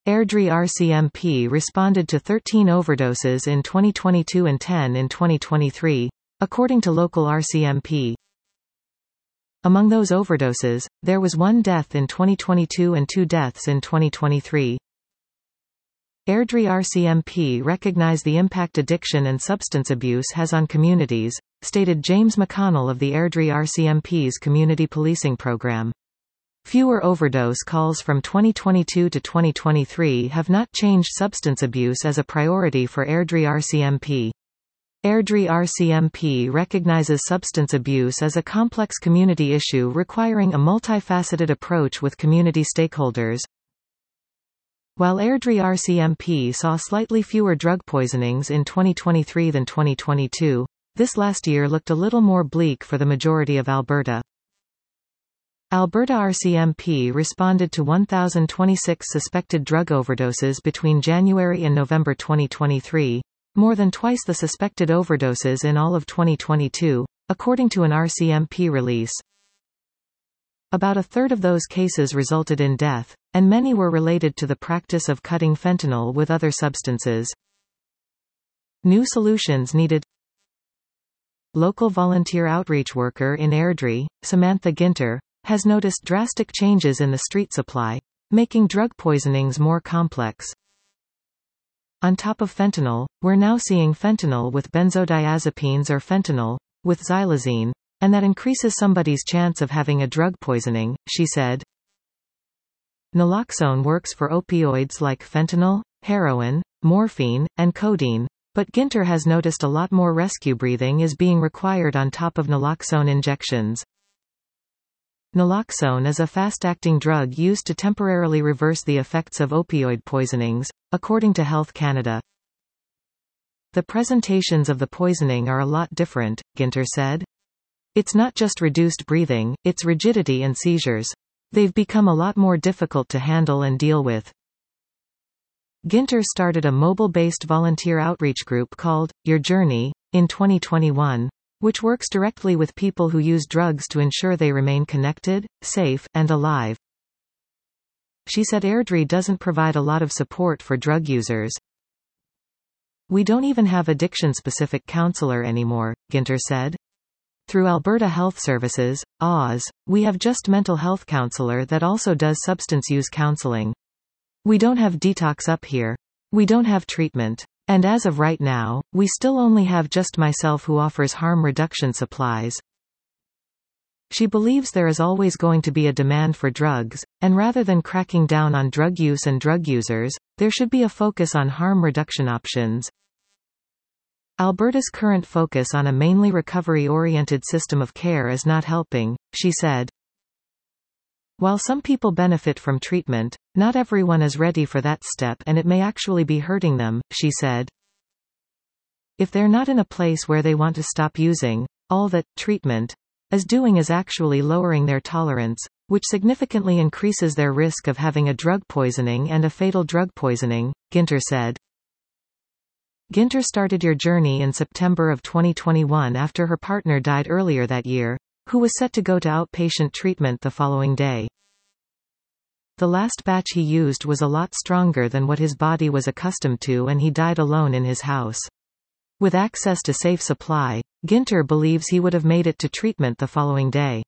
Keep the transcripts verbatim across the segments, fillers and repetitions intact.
Airdrie R C M P responded to thirteen overdoses in twenty twenty-two and ten in twenty twenty-three, according to local R C M P. Among those overdoses, there was one death in twenty twenty-two and two deaths in twenty twenty-three. Airdrie R C M P recognized the impact addiction and substance abuse has on communities, stated James McConnell of the Airdrie R C M P's community policing program. Fewer overdose calls from twenty twenty-two to twenty twenty-three have not changed substance abuse as a priority for Airdrie R C M P. Airdrie R C M P recognizes substance abuse as a complex community issue requiring a multifaceted approach with community stakeholders. While Airdrie R C M P saw slightly fewer drug poisonings in twenty twenty-three than twenty twenty-two, this last year looked a little more bleak for the majority of Alberta. Alberta R C M P responded to one thousand twenty-six suspected drug overdoses between January and November twenty twenty-three, more than twice the suspected overdoses in all of twenty twenty-two, according to an R C M P release. About a third of those cases resulted in death, and many were related to the practice of cutting fentanyl with other substances. New solutions needed. Local volunteer outreach worker in Airdrie, Samantha Ginter, has noticed drastic changes in the street supply, making drug poisonings more complex. On top of fentanyl, we're now seeing fentanyl with benzodiazepines or fentanyl with xylazine, and that increases somebody's chance of having a drug poisoning, she said. Naloxone works for opioids like fentanyl, heroin, morphine, and codeine, but Ginter has noticed a lot more rescue breathing is being required on top of naloxone injections. Naloxone is a fast-acting drug used to temporarily reverse the effects of opioid poisonings, according to Health Canada. The presentations of the poisoning are a lot different, Ginter said. It's not just reduced breathing, it's rigidity and seizures. They've become a lot more difficult to handle and deal with. Ginter started a mobile-based volunteer outreach group called Your Journey in twenty twenty-one, which works directly with people who use drugs to ensure they remain connected, safe, and alive. She said Airdrie doesn't provide a lot of support for drug users. We don't even have addiction-specific counselor anymore, Ginter said. Through Alberta Health Services, A W S, we have just mental health counselor that also does substance use counseling. We don't have detox up here. We don't have treatment. And as of right now, we still only have just myself who offers harm reduction supplies. She believes there is always going to be a demand for drugs, and rather than cracking down on drug use and drug users, there should be a focus on harm reduction options. Alberta's current focus on a mainly recovery-oriented system of care is not helping, she said. While some people benefit from treatment, not everyone is ready for that step and it may actually be hurting them, she said. If they're not in a place where they want to stop using, all that treatment is doing is actually lowering their tolerance, which significantly increases their risk of having a drug poisoning and a fatal drug poisoning, Ginter said. Ginter started Your Journey in September of twenty twenty-one after her partner died earlier that year, who was set to go to outpatient treatment the following day. The last batch he used was a lot stronger than what his body was accustomed to and he died alone in his house. With access to safe supply, Ginter believes he would have made it to treatment the following day.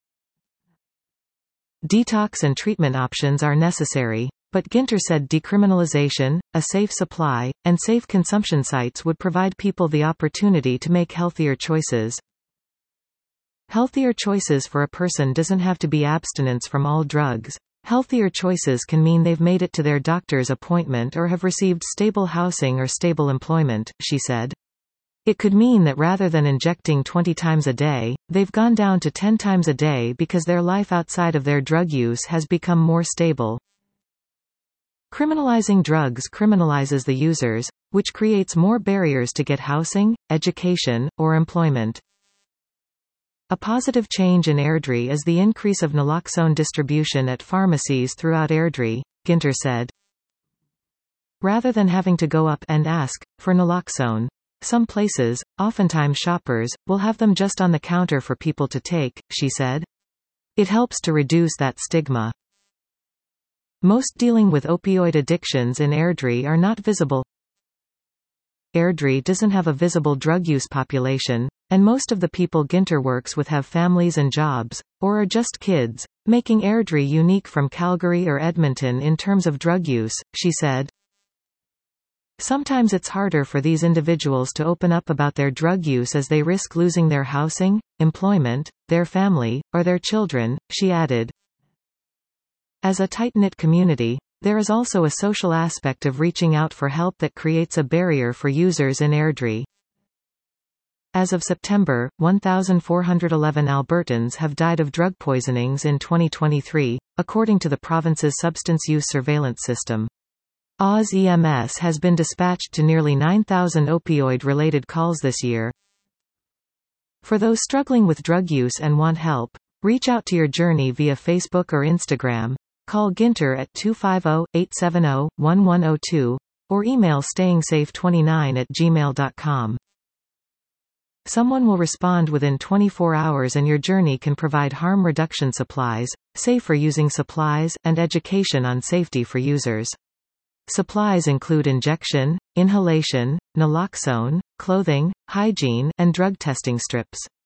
Detox and treatment options are necessary, but Ginter said decriminalization, a safe supply, and safe consumption sites would provide people the opportunity to make healthier choices. Healthier choices for a person doesn't have to be abstinence from all drugs. Healthier choices can mean they've made it to their doctor's appointment or have received stable housing or stable employment, she said. It could mean that rather than injecting twenty times a day, they've gone down to ten times a day because their life outside of their drug use has become more stable. Criminalizing drugs criminalizes the users, which creates more barriers to get housing, education, or employment. A positive change in Airdrie is the increase of naloxone distribution at pharmacies throughout Airdrie, Ginter said. Rather than having to go up and ask for naloxone, some places, oftentimes shoppers, will have them just on the counter for people to take, she said. It helps to reduce that stigma. Most dealing with opioid addictions in Airdrie are not visible. Airdrie doesn't have a visible drug use population, and most of the people Ginter works with have families and jobs, or are just kids, making Airdrie unique from Calgary or Edmonton in terms of drug use, she said. Sometimes it's harder for these individuals to open up about their drug use as they risk losing their housing, employment, their family, or their children, she added. As a tight-knit community, there is also a social aspect of reaching out for help that creates a barrier for users in Airdrie. As of September, one thousand four hundred eleven Albertans have died of drug poisonings in twenty twenty-three, according to the province's substance use surveillance system. Oz E M S has been dispatched to nearly nine thousand opioid-related calls this year. For those struggling with drug use and want help, reach out to your journey via Facebook or Instagram, call Ginter at two five zero, eight seven zero, one one zero two, or email staying safe twenty-nine at gmail dot com. Someone will respond within twenty-four hours and your journey can provide harm reduction supplies, safer using supplies, and education on safety for users. Supplies include injection, inhalation, naloxone, clothing, hygiene, and drug testing strips.